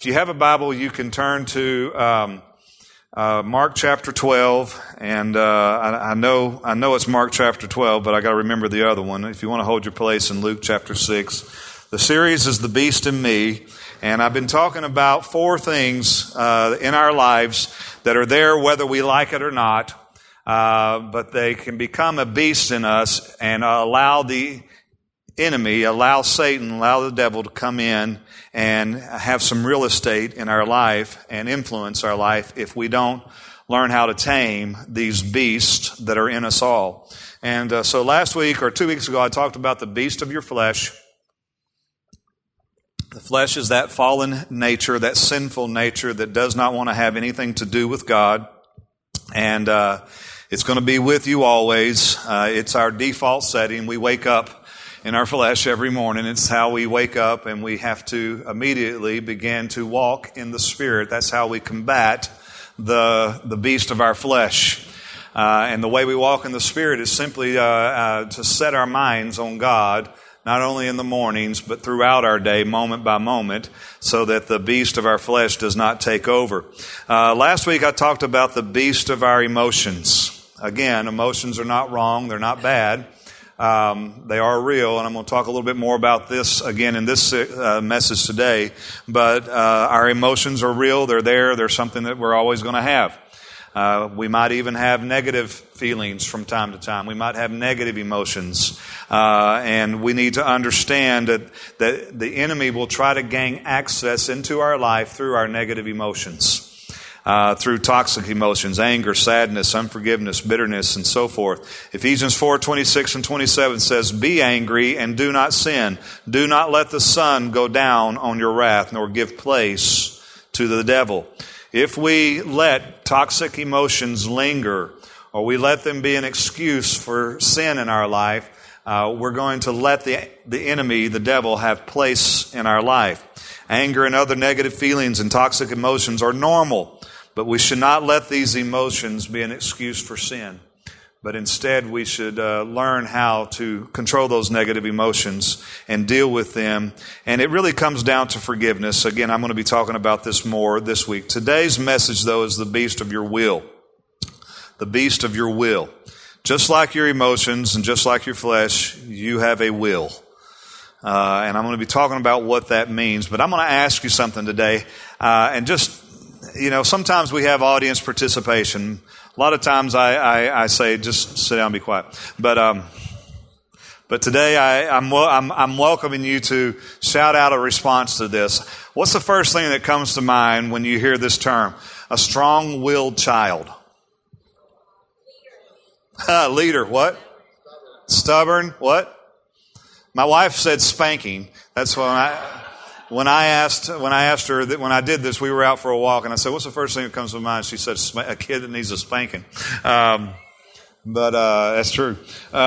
If you have a Bible, you can turn to Mark chapter 12, and I know it's Mark chapter 12, but I got to remember the other one. If you want to hold your place in Luke chapter 6, the series is The Beast in Me, and I've been talking about four things in our lives that are there whether we like it or not, but they can become a beast in us and allow the enemy, allow Satan, allow the devil to come in and have some real estate in our life and influence our life if we don't learn how to tame these beasts that are in us all. And so last week or 2 weeks ago, I talked about the beast of your flesh. The flesh is that fallen nature, that sinful nature that does not want to have anything to do with God. And it's going to be with you always. It's our default setting. We wake up in our flesh every morning. It's how we wake up, and we have to immediately begin to walk in the Spirit. That's how we combat the beast of our flesh. And the way we walk in the Spirit is simply to set our minds on God, not only in the mornings, but throughout our day, moment by moment, so that the beast of our flesh does not take over. Last week I talked about the beast of our emotions. Again, emotions are not wrong. They're not bad. They are real, and I'm going to talk a little bit more about this again in this message today. But our emotions are real. They're there. They're something that we're always going to have. We might even have negative feelings from time to time. We might have negative emotions. And we need to understand that the enemy will try to gain access into our life through our negative emotions. Through toxic emotions, anger, sadness, unforgiveness, bitterness, and so forth. Ephesians 4:26 and 27 says, "Be angry and do not sin. Do not let the sun go down on your wrath, nor give place to the devil." If we let toxic emotions linger, or we let them be an excuse for sin in our life, we're going to let the enemy, the devil, have place in our life. Anger and other negative feelings and toxic emotions are normal. But we should not let these emotions be an excuse for sin. But instead, we should learn how to control those negative emotions and deal with them. And it really comes down to forgiveness. Again, I'm going to be talking about this more this week. Today's message, though, is the beast of your will. The beast of your will. Just like your emotions and just like your flesh, you have a will. And I'm going to be talking about what that means. But I'm going to ask you something today. Sometimes we have audience participation. A lot of times I say, just sit down and be quiet. But today I'm welcoming you to shout out a response to this. What's the first thing that comes to mind when you hear this term? A strong-willed child. Leader, what? Stubborn, what? My wife said spanking. That's when I asked her that when I did this, we were out for a walk, and I said, "What's the first thing that comes to mind?" She said, "A kid that needs a spanking." But that's true.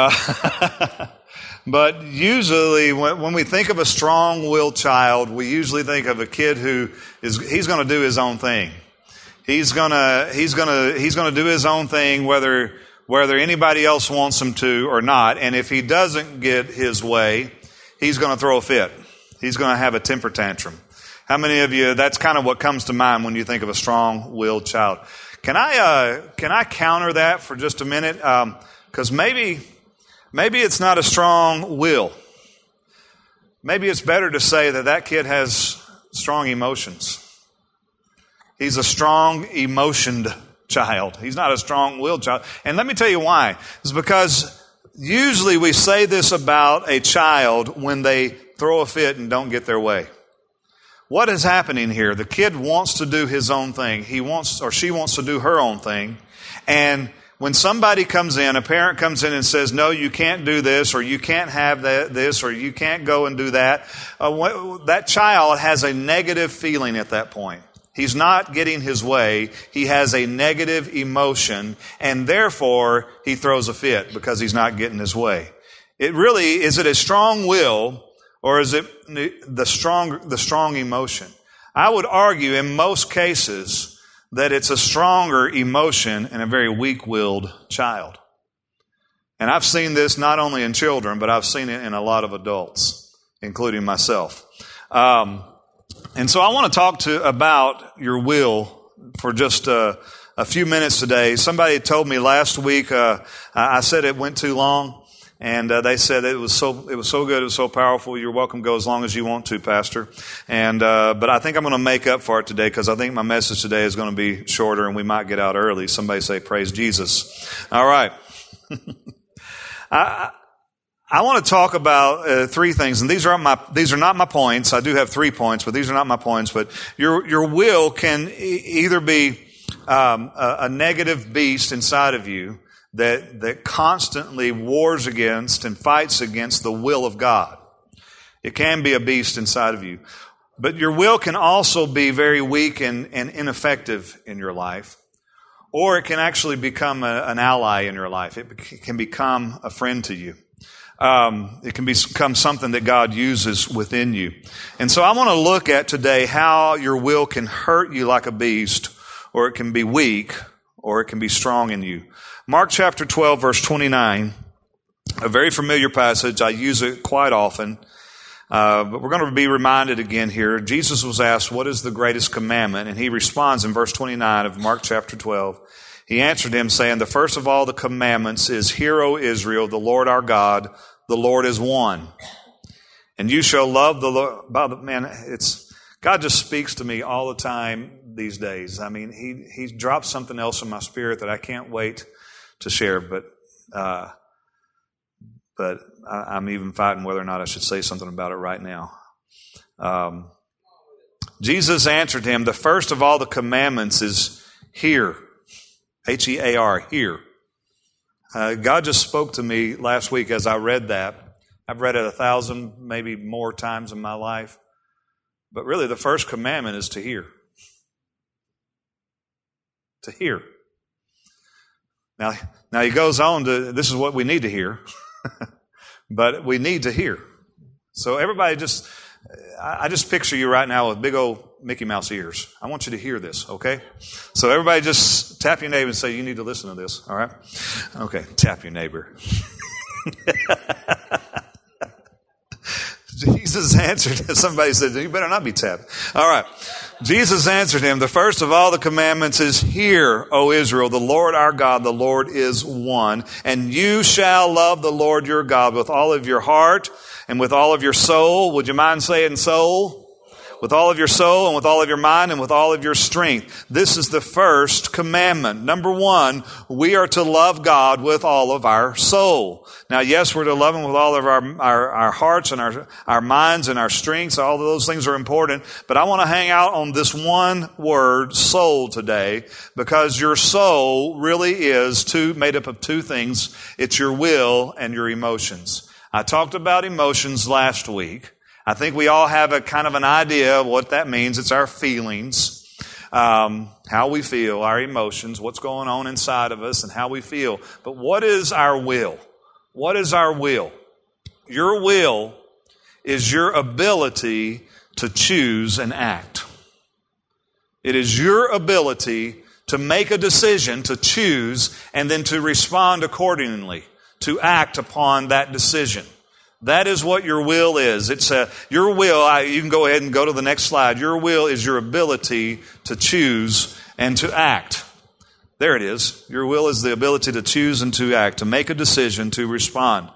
But usually, when we think of a strong-willed child, we usually think of a kid he's going to do his own thing. He's going to do his own thing, whether anybody else wants him to or not. And if he doesn't get his way, he's going to throw a fit. He's going to have a temper tantrum. How many of you, that's kind of what comes to mind when you think of a strong-willed child? Can I counter that for just a minute? Because maybe it's not a strong will. Maybe it's better to say that kid has strong emotions. He's a strong emotioned child. He's not a strong-willed child. And let me tell you why. It's because usually we say this about a child when they throw a fit and don't get their way. What is happening here? The kid wants to do his own thing. She wants to do her own thing. And when somebody comes in, a parent comes in and says, "No, you can't do this," or "You can't have this," or "You can't go and do that," that child has a negative feeling at that point. He's not getting his way. He has a negative emotion, and therefore he throws a fit because he's not getting his way. Is it a strong will, or is it the strong emotion? I would argue in most cases that it's a stronger emotion in a very weak-willed child. And I've seen this not only in children, but I've seen it in a lot of adults, including myself. And so I want to talk about your will for just a few minutes today. Somebody told me last week, I said it went too long, and they said it was so good, it was so powerful. You're welcome to go as long as you want to, Pastor. And but I think I'm going to make up for it today, because I think my message today is going to be shorter, and we might get out early. Somebody say, "Praise Jesus." All right. I want to talk about three things, and these are not my points. I do have 3 points, but these are not my points. But your will can either be a negative beast inside of you that constantly wars against and fights against the will of God. It can be a beast inside of you, but your will can also be very weak and ineffective in your life, or it can actually become an ally in your life. It can become a friend to you. It can become something that God uses within you. And so I want to look at today how your will can hurt you like a beast, or it can be weak, or it can be strong in you. Mark chapter 12, verse 29, a very familiar passage. I use it quite often. But we're going to be reminded again here. Jesus was asked, "What is the greatest commandment?" And he responds in verse 29 of Mark chapter 12. He answered him, saying, "The first of all the commandments is, Hear, O Israel, the Lord our God, the Lord is one. And you shall love the Lord." Man, God just speaks to me all the time these days. I mean, He dropped something else in my spirit that I can't wait to share, but I'm even fighting whether or not I should say something about it right now. Jesus answered him, "The first of all the commandments is hear." H-E-A-R, hear. God just spoke to me last week as I read that. I've read it 1,000, maybe more times in my life. But really, the first commandment is to hear. To hear. Now he goes on to, this is what we need to hear. But we need to hear. So everybody I just picture you right now with big old Mickey Mouse ears. I want you to hear this, okay? So everybody just tap your neighbor and say, "You need to listen to this," all right? Okay, tap your neighbor. Jesus answered, somebody said, "You better not be tapped." All right. Jesus answered him, "The first of all the commandments is, Hear, O Israel, the Lord our God, the Lord is one. And you shall love the Lord your God with all of your heart and with all of your soul." Would you mind saying soul? With all of your soul and with all of your mind and with all of your strength. This is the first commandment. Number one, we are to love God with all of our soul. Now, yes, we're to love Him with all of our hearts and our minds and our strengths. All of those things are important. But I want to hang out on this one word, soul, today, because your soul really is made up of two things. It's your will and your emotions. I talked about emotions last week. I think we all have a kind of an idea of what that means. It's our feelings, how we feel, our emotions, what's going on inside of us and how we feel. But what is our will? What is our will? Your will is your ability to choose and act. It is your ability to make a decision, to choose, and then to respond accordingly, to act upon that decision. That is what your will is. It's your will. You can go ahead and go to the next slide. Your will is your ability to choose and to act. There it is. Your will is the ability to choose and to act, to make a decision, to respond.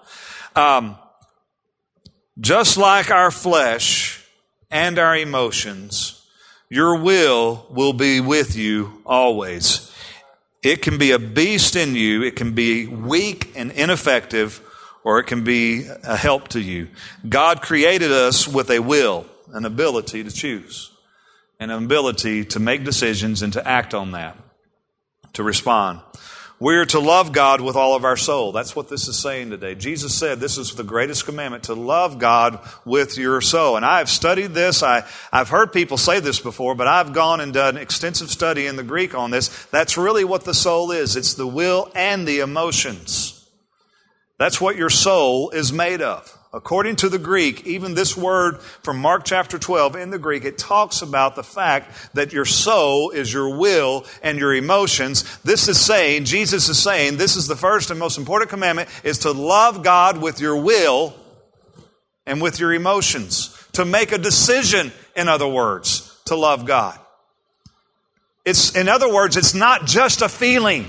Just like our flesh and our emotions, your will be with you always. It can be a beast in you. It can be weak and ineffective, or it can be a help to you. God created us with a will, an ability to choose, and an ability to make decisions and to act on that, to respond. We're to love God with all of our soul. That's what this is saying today. Jesus said this is the greatest commandment, to love God with your soul. And I've studied this. I've heard people say this before, but I've gone and done extensive study in the Greek on this. That's really what the soul is. It's the will and the emotions. That's what your soul is made of. According to the Greek, even this word from Mark chapter 12 in the Greek, it talks about the fact that your soul is your will and your emotions. Jesus is saying, this is the first and most important commandment, is to love God with your will and with your emotions. To make a decision in other words, to love God. In other words, it's not just a feeling.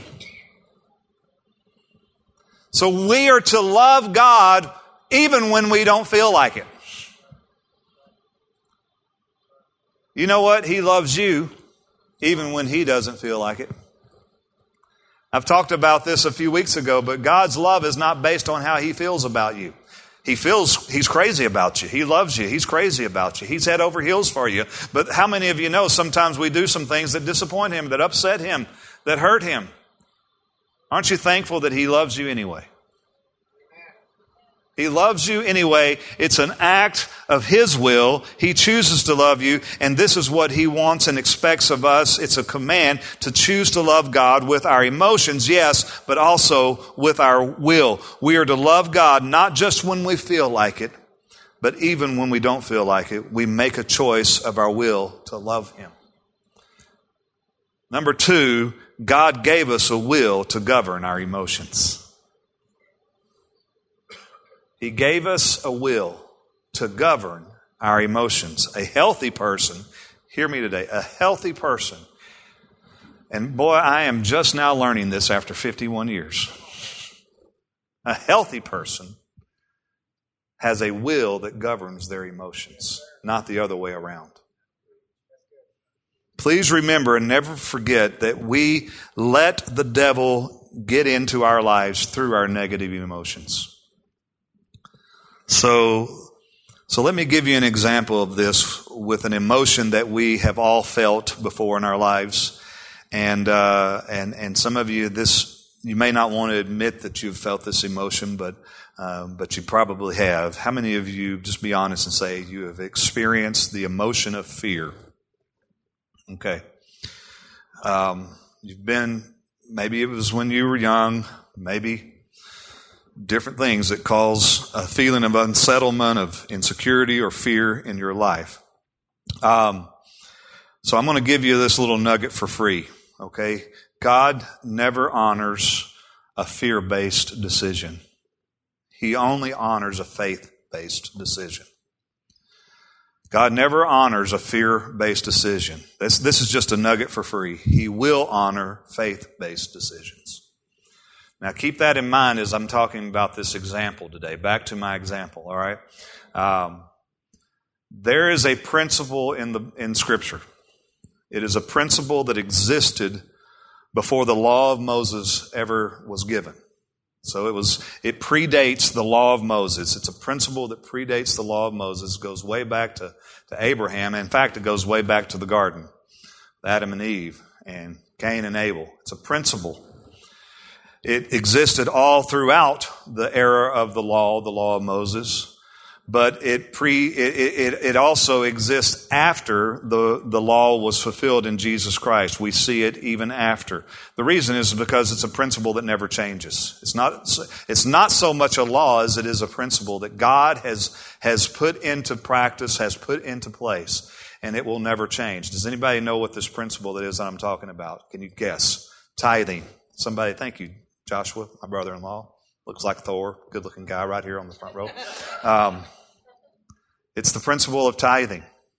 So we are to love God even when we don't feel like it. You know what? He loves you even when He doesn't feel like it. I've talked about this a few weeks ago, but God's love is not based on how He feels about you. He feels He's crazy about you. He loves you. He's crazy about you. He's head over heels for you. But how many of you know sometimes we do some things that disappoint Him, that upset Him, that hurt Him? Aren't you thankful that He loves you anyway? He loves you anyway. It's an act of His will. He chooses to love you, and this is what He wants and expects of us. It's a command to choose to love God with our emotions, yes, but also with our will. We are to love God not just when we feel like it, but even when we don't feel like it. We make a choice of our will to love Him. Number 2, God gave us a will to govern our emotions. He gave us a will to govern our emotions. A healthy person, hear me today, a healthy person, and boy, I am just now learning this after 51 years. A healthy person has a will that governs their emotions, not the other way around. Please remember and never forget that we let the devil get into our lives through our negative emotions. So let me give you an example of this with an emotion that we have all felt before in our lives. And some of you, you may not want to admit that you've felt this emotion, but you probably have. How many of you, just be honest and say, you have experienced the emotion of fear? Okay. Maybe it was when you were young, maybe different things that cause a feeling of unsettlement, of insecurity or fear in your life. So I'm going to give you this little nugget for free, okay? God never honors a fear-based decision. He only honors a faith-based decision. God never honors a fear-based decision. This is just a nugget for free. He will honor faith-based decisions. Now, keep that in mind as I'm talking about this example today. Back to my example, all right? There is a principle in Scripture. It is a principle that existed before the law of Moses ever was given. So it predates the law of Moses. It's a principle that predates the law of Moses, goes way back to Abraham. In fact, it goes way back to the garden, Adam and Eve, and Cain and Abel. It's a principle. It existed all throughout the era of the law of Moses, but it also exists after the law was fulfilled in Jesus Christ. We see it even after. The reason is because it's a principle that never changes. It's not so much a law as it is a principle that God has put into practice, has put into place, and it will never change. Does anybody know what this principle that is that I'm talking about? Can you guess? Tithing. Somebody, thank you. Joshua, my brother-in-law, looks like Thor, good-looking guy right here on the front row. It's the principle of tithing.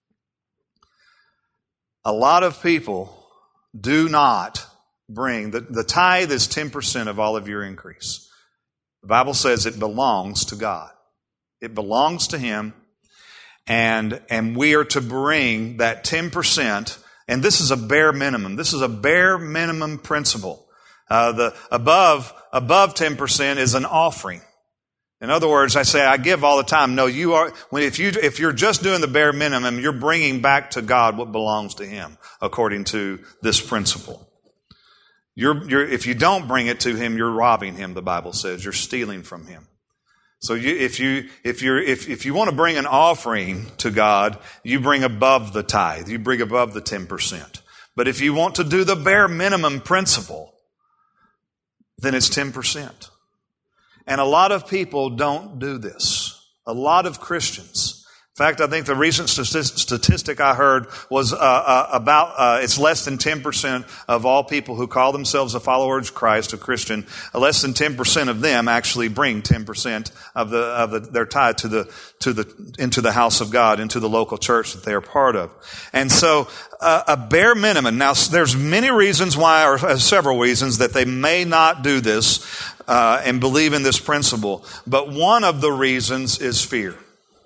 A lot of people do not bring, the tithe is 10% of all of your increase. The Bible says it belongs to God. It belongs to Him, and we are to bring that 10%, and this is a bare minimum. This is a bare minimum principle. The above 10% is an offering. In other words, I give all the time. No, if you're just doing the bare minimum, you're bringing back to God what belongs to Him, according to this principle. If you don't bring it to Him, you're robbing Him. The Bible says you're stealing from Him. So if you want to bring an offering to God, you bring above the tithe. You bring above the 10%. But if you want to do the bare minimum principle, then it's 10%. And a lot of people don't do this. A lot of Christians In fact, I think the recent statistic I heard was about it's less than 10% of all people who call themselves a follower of Christ, a Christian. Less than 10% of them actually bring 10% of their tithe into the house of God, into the local church that they are part of. And so a bare minimum. Now, there's many reasons why, or several reasons that they may not do this and believe in this principle. But one of the reasons is fear.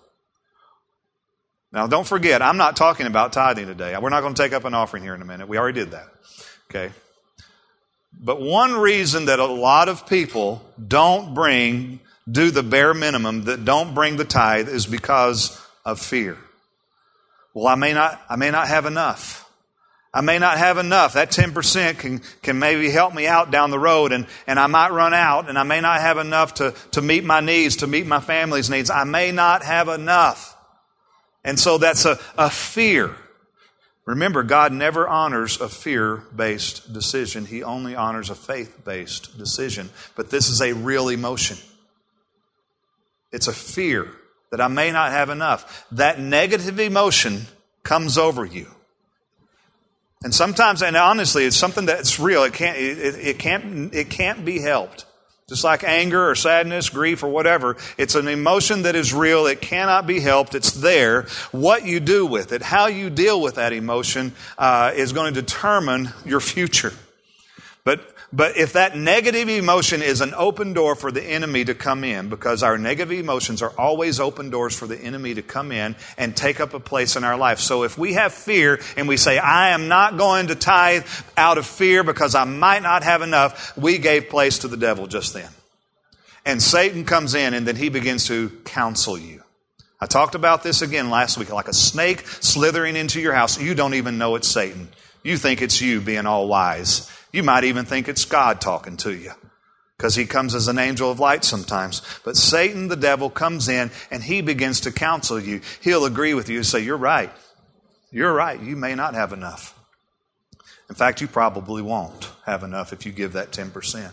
Now, don't forget, I'm not talking about tithing today. We're not going to take up an offering here in a minute. We already did that. Okay? But one reason that a lot of people do the bare minimum, that don't bring the tithe, is because of fear. Well, I may not have enough. I may not have enough. That 10% can maybe help me out down the road, and I might run out, and I may not have enough to meet my needs, to meet my family's needs. I may not have enough. And so that's a fear. Remember, God never honors a fear-based decision. He only honors a faith-based decision. But this is a real emotion. It's a fear that I may not have enough. That negative emotion comes over you. And sometimes, and honestly, it's something that's real. It can't be helped. Just like anger or sadness, grief or whatever, it's an emotion that is real. It cannot be helped. It's there. What you do with it, how you deal with that emotion, is going to determine your future. But if that negative emotion is an open door for the enemy to come in, because our negative emotions are always open doors for the enemy to come in and take up a place in our life. So if we have fear and we say, I am not going to tithe out of fear because I might not have enough, we gave place to the devil just then. And Satan comes in and then he begins to counsel you. I talked about this again last week, like a snake slithering into your house. You don't even know it's Satan. You think it's you being all wise. You might even think it's God talking to you, because he comes as an angel of light sometimes. But Satan, the devil, comes in and he begins to counsel you. He'll agree with you and say, you're right. You're right. You may not have enough. In fact, you probably won't have enough if you give that 10%.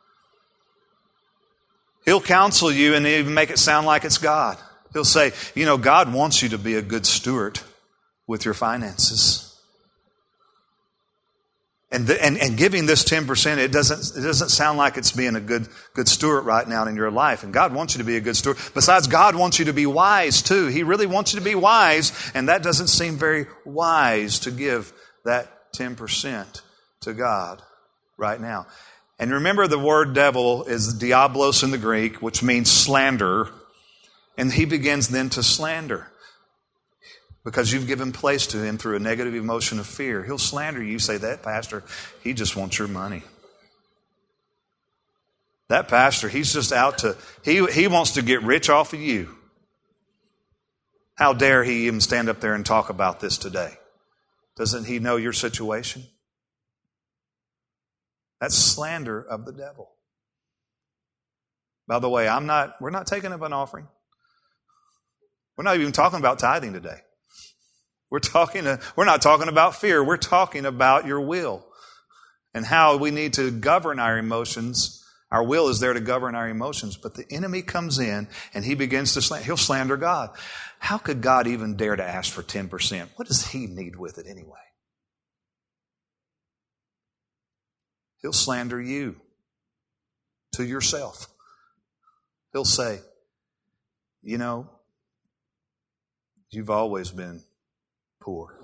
He'll counsel you and even make it sound like it's God. He'll say, God wants you to be a good steward with your finances. And giving this 10%, it doesn't sound like it's being a good steward right now in your life. And God wants you to be a good steward. Besides, God wants you to be wise too. He really wants you to be wise, and that doesn't seem very wise to give that 10% to God right now. And remember, the word devil is diablos in the Greek, which means slander. And he begins then to slander, because you've given place to him through a negative emotion of fear. He'll slander you. You say, that pastor, he just wants your money. That pastor, he's just out to, he wants to get rich off of you. How dare he even stand up there and talk about this today? Doesn't he know your situation? That's slander of the devil. By the way, we're not taking up an offering. We're not even talking about tithing today. We're not talking about fear. We're talking about your will and how we need to govern our emotions. Our will is there to govern our emotions. But the enemy comes in and he begins to slander. He'll slander God. How could God even dare to ask for 10%? What does he need with it anyway? He'll slander you to yourself. He'll say, you've always been poor.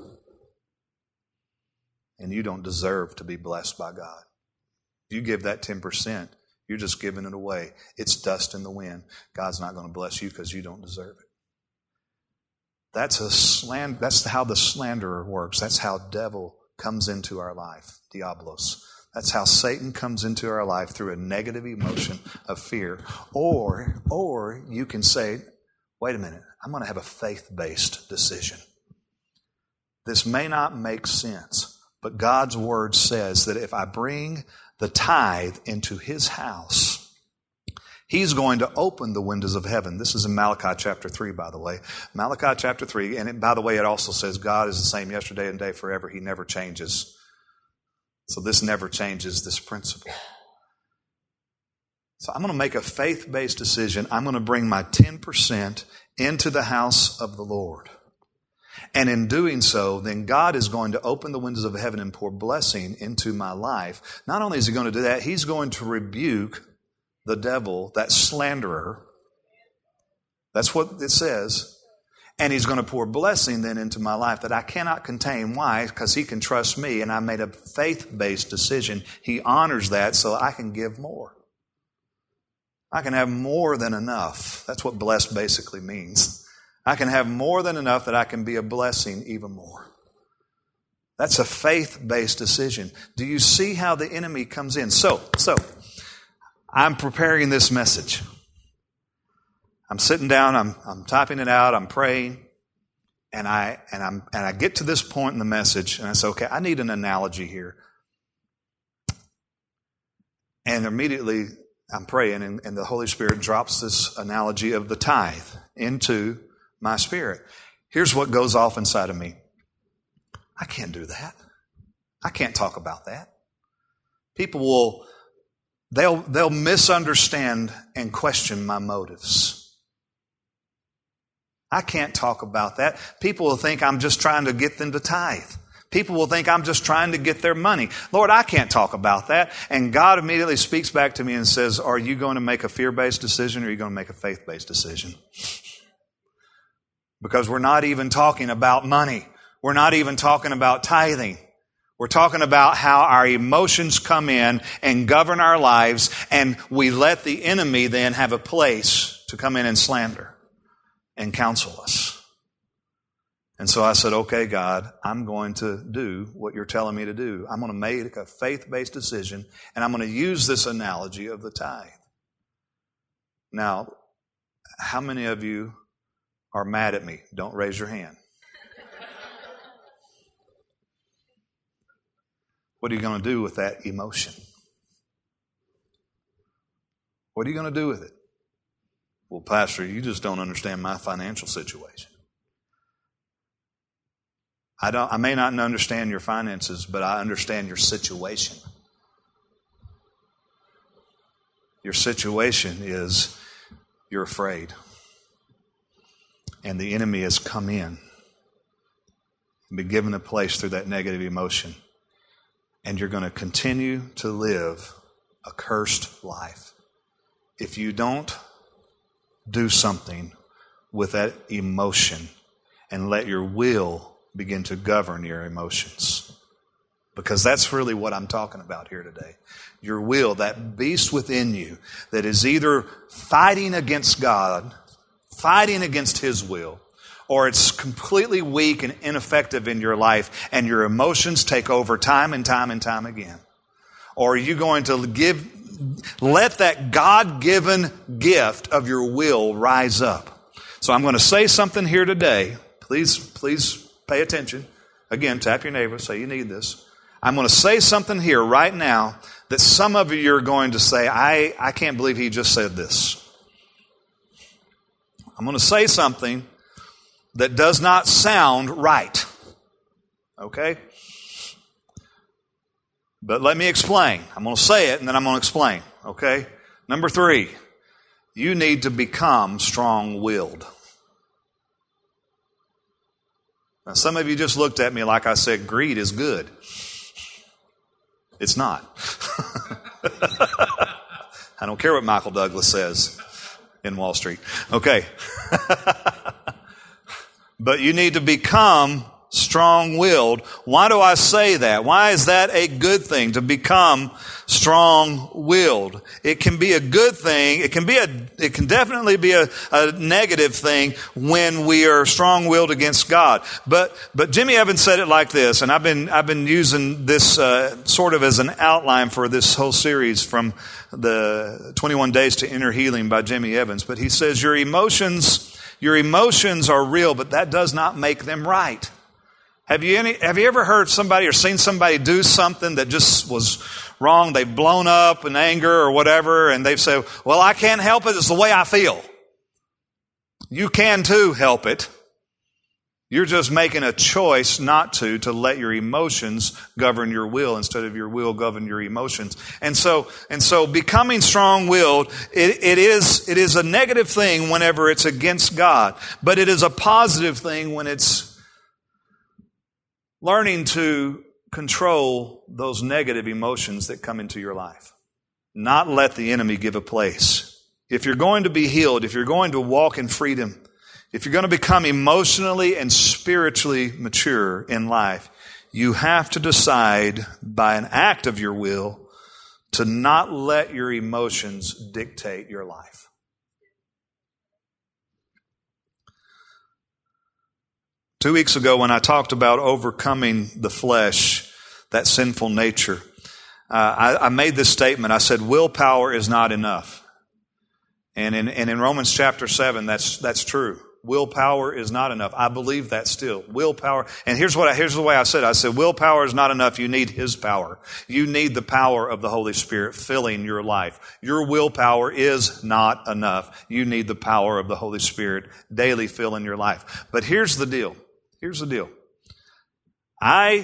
And you don't deserve to be blessed by God. If you give that 10%, you're just giving it away. It's dust in the wind. God's not going to bless you because you don't deserve it. That's how the slanderer works. That's how devil comes into our life, diablos. That's how Satan comes into our life, through a negative emotion of fear. Or you can say, wait a minute, I'm going to have a faith-based decision. This may not make sense, but God's word says that if I bring the tithe into his house, he's going to open the windows of heaven. This is in Malachi chapter 3, by the way. Malachi chapter 3, and by the way, it also says God is the same yesterday and today forever. He never changes. So this never changes, this principle. So I'm going to make a faith-based decision. I'm going to bring my 10% into the house of the Lord. And in doing so, then God is going to open the windows of heaven and pour blessing into my life. Not only is He going to do that, He's going to rebuke the devil, that slanderer. That's what it says. And He's going to pour blessing then into my life that I cannot contain. Why? Because He can trust me, and I made a faith-based decision. He honors that so I can give more. I can have more than enough. That's what blessed basically means. I can have more than enough that I can be a blessing even more. That's a faith-based decision. Do you see how the enemy comes in? So I'm preparing this message. I'm sitting down, I'm typing it out, I'm praying, and I get to this point in the message, and I say, okay, I need an analogy here. And immediately I'm praying, and the Holy Spirit drops this analogy of the tithe into my spirit. Here's what goes off inside of me. I can't do that. I can't talk about that. People they'll misunderstand and question my motives. I can't talk about that. People will think I'm just trying to get them to tithe. People will think I'm just trying to get their money. Lord, I can't talk about that. And God immediately speaks back to me and says, are you going to make a fear-based decision or are you going to make a faith-based decision? Because we're not even talking about money. We're not even talking about tithing. We're talking about how our emotions come in and govern our lives, and we let the enemy then have a place to come in and slander and counsel us. And so I said, okay, God, I'm going to do what you're telling me to do. I'm going to make a faith-based decision, and I'm going to use this analogy of the tithe. Now, how many of you are mad at me? Don't raise your hand. What are you going to do with that emotion? What are you going to do with it? Well, Pastor, you just don't understand my financial situation. I may not understand your finances, but I understand your situation. Your situation is you're afraid. And the enemy has come in and been given a place through that negative emotion. And you're going to continue to live a cursed life if you don't do something with that emotion and let your will begin to govern your emotions. Because that's really what I'm talking about here today. Your will, that beast within you that is either fighting against God, fighting against His will, or it's completely weak and ineffective in your life and your emotions take over time and time and time again. Or are you going to let that God-given gift of your will rise up? So I'm going to say something here today. Please pay attention. Again, tap your neighbor, say you need this. I'm going to say something here right now that some of you are going to say, I can't believe he just said this. I'm going to say something that does not sound right. Okay? But let me explain. I'm going to say it and then I'm going to explain. Okay? Number 3, you need to become strong-willed. Now, some of you just looked at me like I said, greed is good. It's not. I don't care what Michael Douglas says in Wall Street. Okay. But you need to become strong-willed. Why do I say that? Why is that a good thing, to become strong-willed? It can be a good thing. It can definitely be a negative thing when we are strong-willed against God. But Jimmy Evans said it like this, and I've been using this sort of as an outline for this whole series from the 21 Days to Inner Healing by Jimmy Evans. But he says, your emotions are real, but that does not make them right. Have you ever heard somebody or seen somebody do something that just was wrong? They've blown up in anger or whatever, and they've said, well, I can't help it. It's the way I feel. You can too help it. You're just making a choice not to let your emotions govern your will instead of your will govern your emotions. And so becoming strong-willed, it is a negative thing whenever it's against God, but it is a positive thing when it's learning to control those negative emotions that come into your life. Not let the enemy give a place. If you're going to be healed, if you're going to walk in freedom, if you're going to become emotionally and spiritually mature in life, you have to decide by an act of your will to not let your emotions dictate your life. Two weeks ago when I talked about overcoming the flesh, that sinful nature, I made this statement. I said, willpower is not enough. And in Romans chapter 7, that's true. Willpower is not enough. I believe that still. Willpower. And here's the way I said it. I said, willpower is not enough. You need His power. You need the power of the Holy Spirit filling your life. Your willpower is not enough. You need the power of the Holy Spirit daily filling your life. But here's the deal. I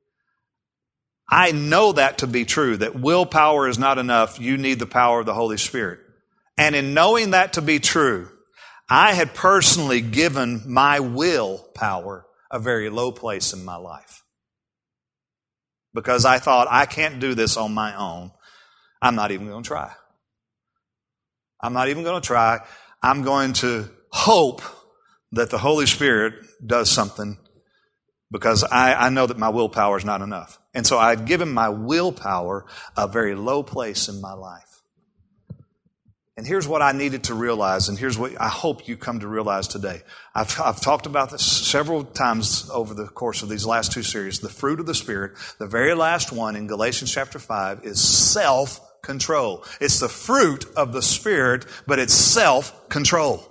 know that to be true, that willpower is not enough. You need the power of the Holy Spirit. And in knowing that to be true, I had personally given my willpower a very low place in my life. Because I thought, I can't do this on my own. I'm not even going to try. I'm going to hope that the Holy Spirit does something because I know that my willpower is not enough. And so I'd given my willpower a very low place in my life. And here's what I needed to realize, and here's what I hope you come to realize today. I've talked about this several times over the course of these last two series. The fruit of the Spirit, the very last one in Galatians chapter 5, is self-control. It's the fruit of the Spirit, but it's self-control.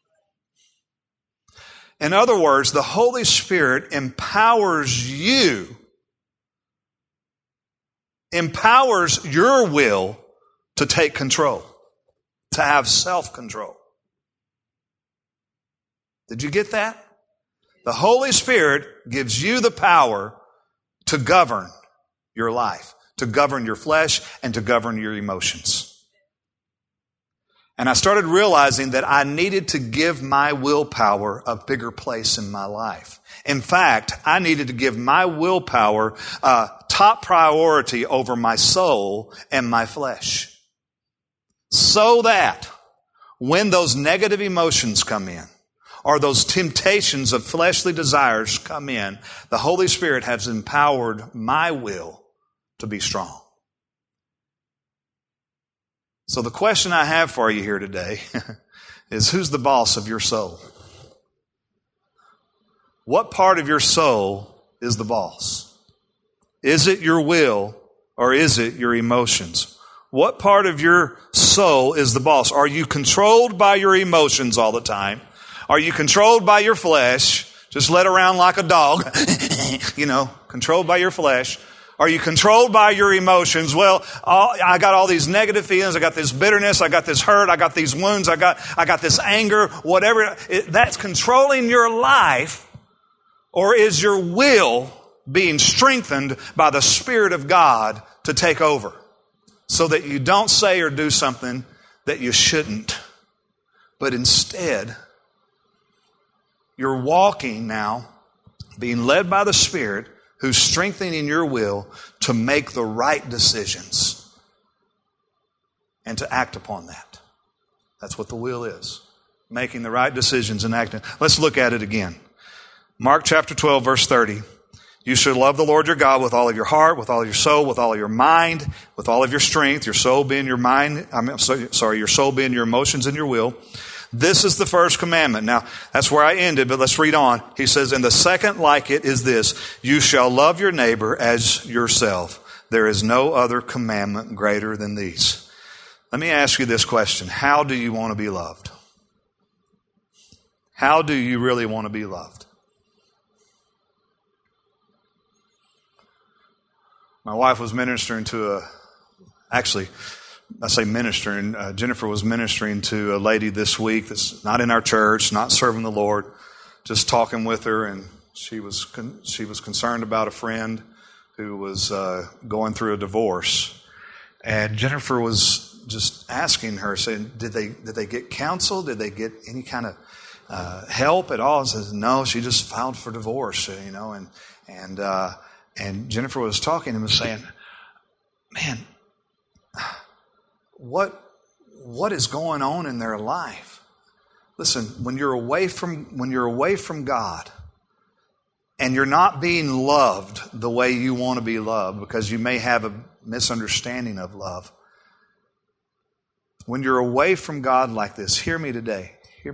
In other words, the Holy Spirit empowers you, empowers your will to take control. To have self-control. Did you get that? The Holy Spirit gives you the power to govern your life, to govern your flesh, and to govern your emotions. And I started realizing that I needed to give my willpower a bigger place in my life. In fact, I needed to give my willpower top priority over my soul and my flesh. So that when those negative emotions come in, or those temptations of fleshly desires come in, the Holy Spirit has empowered my will to be strong. So the question I have for you here today is, who's the boss of your soul? What part of your soul is the boss? Is it your will or is it your emotions? What part of your soul is the boss? Are you controlled by your emotions all the time? Are you controlled by your flesh? Just led around like a dog, controlled by your flesh. Are you controlled by your emotions? Well, I got all these negative feelings. I got this bitterness. I got this hurt. I got these wounds. I got this anger, whatever. That's controlling your life. Or is your will being strengthened by the Spirit of God to take over? So that you don't say or do something that you shouldn't. But instead, you're walking now, being led by the Spirit, who's strengthening your will to make the right decisions and to act upon that. That's what the will is. Making the right decisions and acting. Let's look at it again. Mark chapter 12, verse 30. You should love the Lord your God with all of your heart, with all of your soul, with all of your mind, with all of your strength, your soul being your mind, your soul being your emotions and your will. This is the first commandment. Now, that's where I ended, but let's read on. He says, and the second like it is this, you shall love your neighbor as yourself. There is no other commandment greater than these. Let me ask you this question. How do you want to be loved? How do you really want to be loved? My wife was ministering to Jennifer was ministering to a lady this week that's not in our church, not serving the Lord. just talking with her, and she was concerned about a friend who was going through a divorce. And Jennifer was just asking her, saying, did they get counsel? Did they get any kind of help at all? And says, no, she just filed for divorce, and Jennifer was talking and was saying, man, what is going on in their life? Listen, when you're away from God and you're not being loved the way you want to be loved, because you may have a misunderstanding of love. When you're away from God like this, hear me today.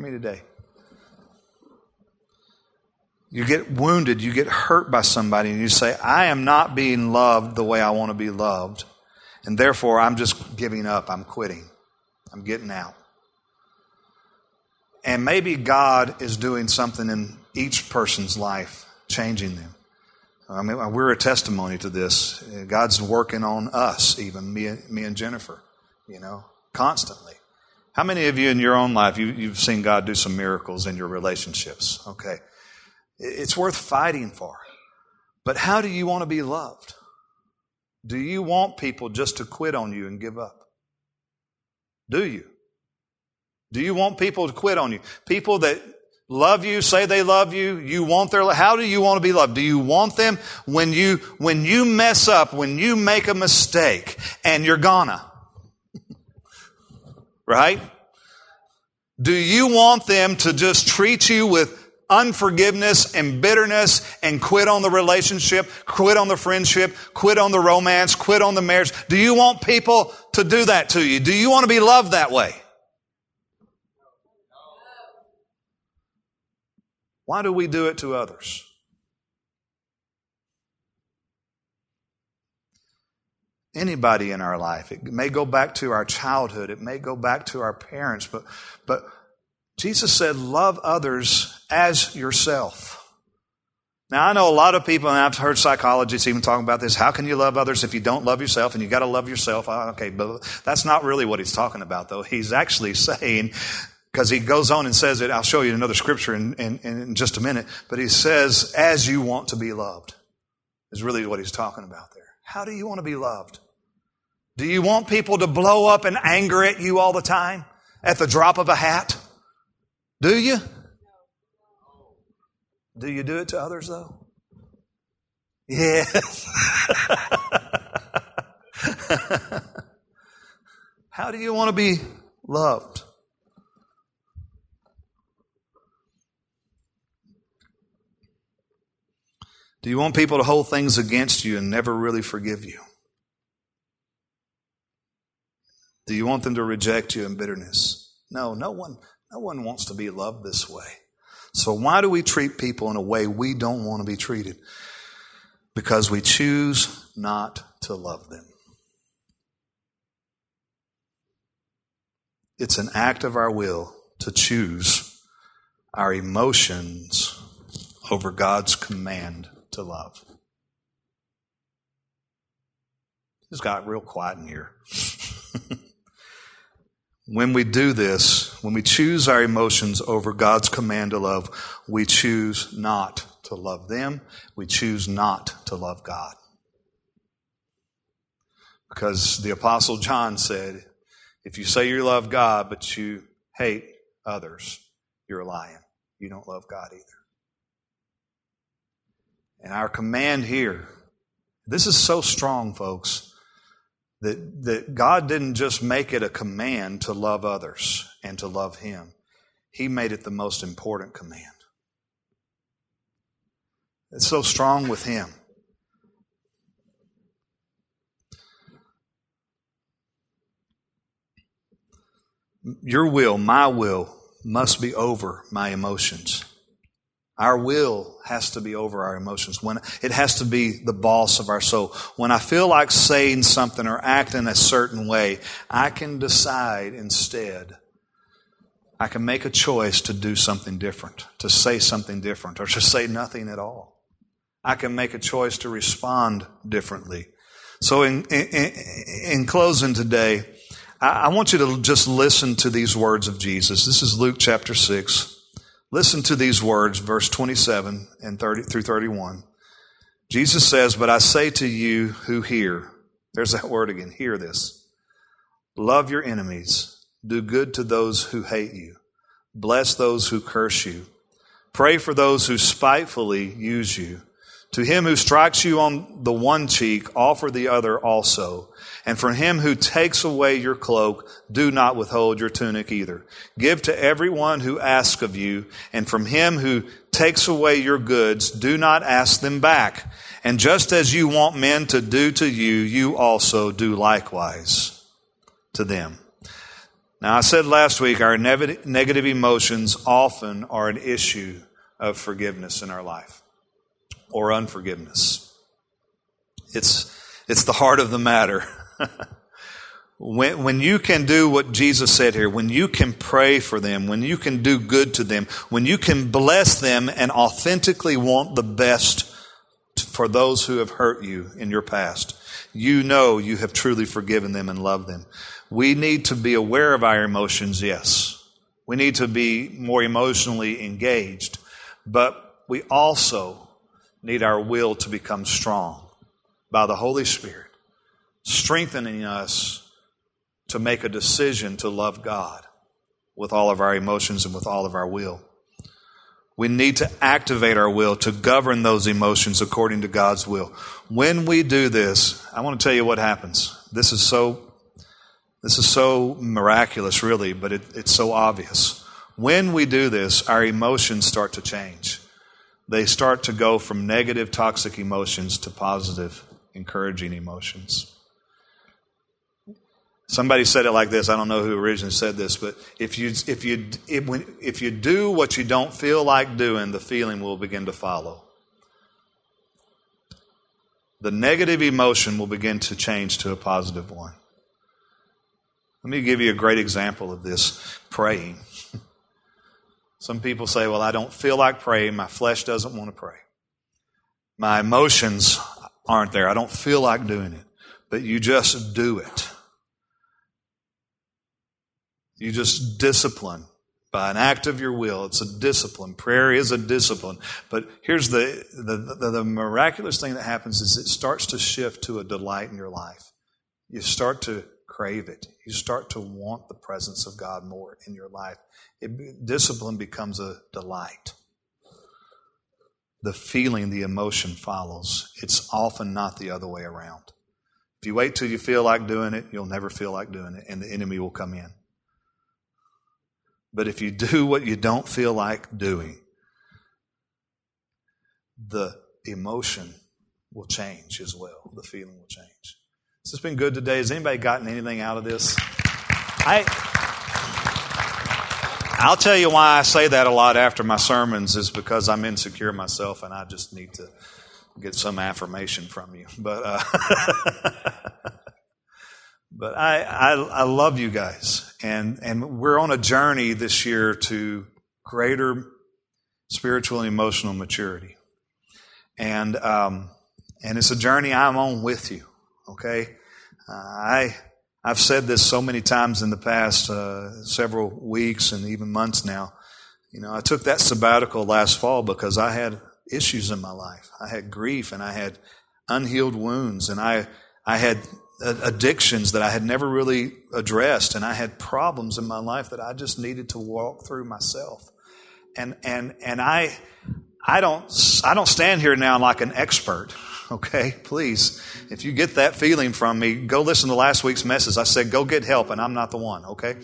You get wounded, you get hurt by somebody, and you say, I am not being loved the way I want to be loved, and therefore I'm just giving up, I'm quitting, I'm getting out. And maybe God is doing something in each person's life, changing them. I mean, we're a testimony to this. God's working on us, even me and Jennifer, constantly. How many of you in your own life, you've seen God do some miracles in your relationships? Okay. It's worth fighting for. But how do you want to be loved? Do you want people just to quit on you and give up? Do you? Do you want people to quit on you? People that love you, say they love you, you want how do you want to be loved? Do you want them when you mess up, when you make a mistake, and you're gonna? Right? Do you want them to just treat you with unforgiveness and bitterness and quit on the relationship, quit on the friendship, quit on the romance, quit on the marriage? Do you want people to do that to you? Do you want to be loved that way? Why do we do it to others? Anybody in our life. It may go back to our childhood. It may go back to our parents. But Jesus said, love others as yourself. Now, I know a lot of people, and I've heard psychologists even talking about this. How can you love others if you don't love yourself? And you got to love yourself. Okay, but that's not really what he's talking about, though. He's actually saying, because he goes on and says it, I'll show you another scripture in just a minute, but he says, as you want to be loved, is really what he's talking about there. How do you want to be loved? Do you want people to blow up in anger at you all the time? At the drop of a hat? Do you? Do you do it to others, though? Yes. How do you want to be loved? Do you want people to hold things against you and never really forgive you? Do you want them to reject you in bitterness? No one wants to be loved this way. So why do we treat people in a way we don't want to be treated? Because we choose not to love them. It's an act of our will to choose our emotions over God's command to love. It's got real quiet in here. When we do this, when we choose our emotions over God's command to love, we choose not to love them. We choose not to love God. Because the Apostle John said, if you say you love God, but you hate others, you're lying. You don't love God either. And our command here, this is so strong, folks, that God didn't just make it a command to love others and to love Him. He made it the most important command. It's so strong with Him. Your will, my will, must be over my emotions. Our will has to be over our emotions. It has to be the boss of our soul. When I feel like saying something or acting a certain way, I can decide instead. I can make a choice to do something different, to say something different, or to say nothing at all. I can make a choice to respond differently. So in closing today, I want you to just listen to these words of Jesus. This is Luke chapter 6. Listen to these words, verse 27 and 30 through 31. Jesus says, "But I say to you who hear," there's that word again, hear this, "love your enemies, do good to those who hate you, bless those who curse you, pray for those who spitefully use you. To him who strikes you on the one cheek, offer the other also. And from him who takes away your cloak, do not withhold your tunic either. Give to everyone who asks of you, and from him who takes away your goods, do not ask them back. And just as you want men to do to you, you also do likewise to them." Now, I said last week, our negative emotions often are an issue of forgiveness in our life, or unforgiveness. It's the heart of the matter. When you can do what Jesus said here, when you can pray for them, when you can do good to them, when you can bless them and authentically want the best for those who have hurt you in your past, you know you have truly forgiven them and loved them. We need to be aware of our emotions, yes. We need to be more emotionally engaged, but we also need our will to become strong by the Holy Spirit, strengthening us to make a decision to love God with all of our emotions and with all of our will. We need to activate our will to govern those emotions according to God's will. When we do this, I want to tell you what happens. This is so miraculous, really, but it's so obvious. When we do this, our emotions start to change. They start to go from negative, toxic emotions to positive, encouraging emotions. Somebody said it like this. I don't know who originally said this, but if you do what you don't feel like doing, the feeling will begin to follow. The negative emotion will begin to change to a positive one. Let me give you a great example of this: praying. Some people say, "Well, I don't feel like praying. My flesh doesn't want to pray. My emotions aren't there. I don't feel like doing it." But you just do it. You just discipline by an act of your will. It's a discipline. Prayer is a discipline. But here's the miraculous thing that happens is it starts to shift to a delight in your life. You start to crave it. You start to want the presence of God more in your life. Discipline becomes a delight. The feeling, the emotion follows. It's often not the other way around. If you wait till you feel like doing it, you'll never feel like doing it, and the enemy will come in. But if you do what you don't feel like doing, the emotion will change as well. The feeling will change. Has this been good today? Has anybody gotten anything out of this? I'll tell you why I say that a lot after my sermons is because I'm insecure myself and I just need to get some affirmation from you. But I love you guys. And we're on a journey this year to greater spiritual and emotional maturity. And it's a journey I'm on with you. Okay? I've said this so many times in the past, several weeks and even months now. You know, I took that sabbatical last fall because I had issues in my life. I had grief and I had unhealed wounds and I had addictions that I had never really addressed, and I had problems in my life that I just needed to walk through myself. And I don't stand here now like an expert. Okay, please, if you get that feeling from me, go listen to last week's message. I said, go get help, and I'm not the one. Okay,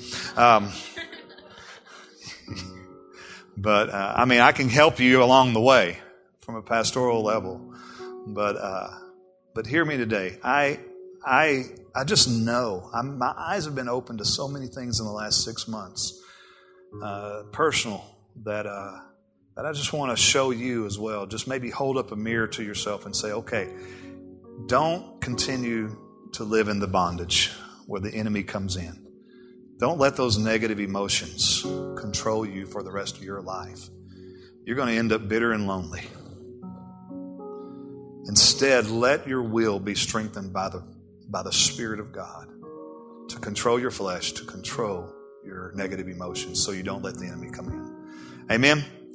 but I mean, I can help you along the way from a pastoral level. But hear me today. I just know, my eyes have been opened to so many things in the last 6 months, personal, that I just want to show you as well. Just maybe hold up a mirror to yourself and say, okay, don't continue to live in the bondage where the enemy comes in. Don't let those negative emotions control you for the rest of your life. You're going to end up bitter and lonely. Instead, let your will be strengthened by the Spirit of God to control your flesh, to control your negative emotions so you don't let the enemy come in. Amen?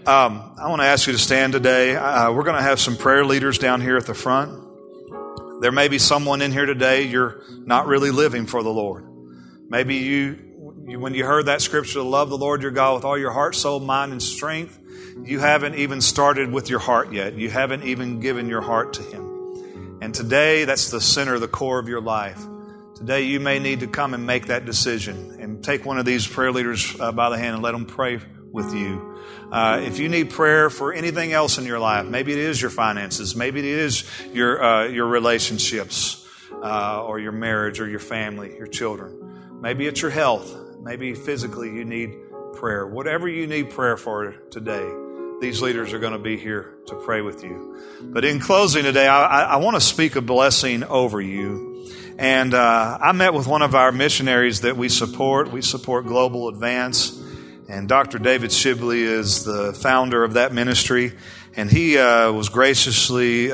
I want to ask you to stand today. We're going to have some prayer leaders down here at the front. There may be someone in here today, you're not really living for the Lord. Maybe you when you heard that scripture, to love the Lord your God with all your heart, soul, mind, and strength, you haven't even started with your heart yet. You haven't even given your heart to Him. And today, that's the center, the core of your life. Today, you may need to come and make that decision and take one of these prayer leaders by the hand and let them pray with you. If you need prayer for anything else in your life, maybe it is your finances, maybe it is your relationships, or your marriage, or your family, your children. Maybe it's your health. Maybe physically you need prayer. Whatever you need prayer for today, these leaders are going to be here to pray with you. But in closing today, I want to speak a blessing over you. And I met with one of our missionaries that we support. We support Global Advance. And Dr. David Shibley is the founder of that ministry. And he was gracious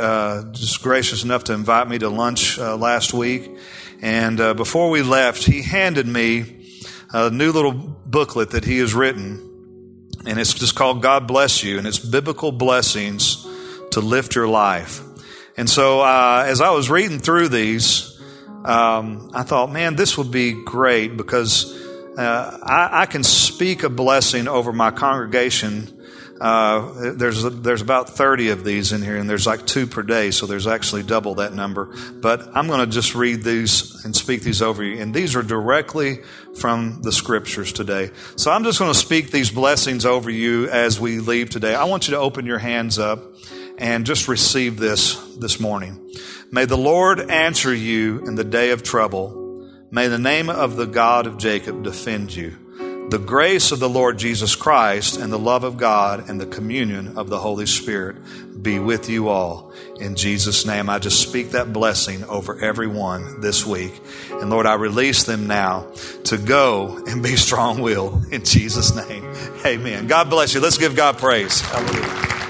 enough to invite me to lunch last week. And before we left, he handed me a new little booklet that he has written. And it's just called God Bless You. And it's biblical blessings to lift your life. And so as I was reading through these, I thought, man, this would be great because I can speak a blessing over my congregation. There's about 30 of these in here, and there's like 2 per day, so there's actually double that number. But I'm going to just read these and speak these over you. And these are directly from the Scriptures today. So I'm just going to speak these blessings over you as we leave today. I want you to open your hands up and just receive this morning. May the Lord answer you in the day of trouble. May the name of the God of Jacob defend you. The grace of the Lord Jesus Christ and the love of God and the communion of the Holy Spirit be with you all. In Jesus' name, I just speak that blessing over everyone this week. And Lord, I release them now to go and be strong-willed. In Jesus' name, amen. God bless you. Let's give God praise. Hallelujah.